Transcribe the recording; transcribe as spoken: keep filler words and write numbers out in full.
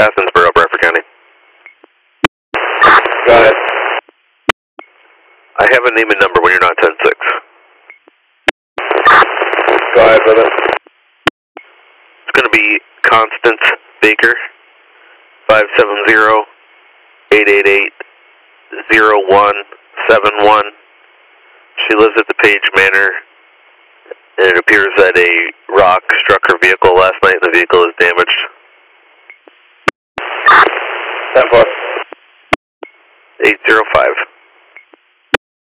Athensboro, Bradford County. Go ahead. I have a name and number when you're not ten six. Go ahead with it. It's going to be Constance Baker, five seven zero, eight eight eight, zero one seven one. She lives at the Page Manor, and it appears that a rock struck her vehicle last night and the vehicle is damaged. ten four.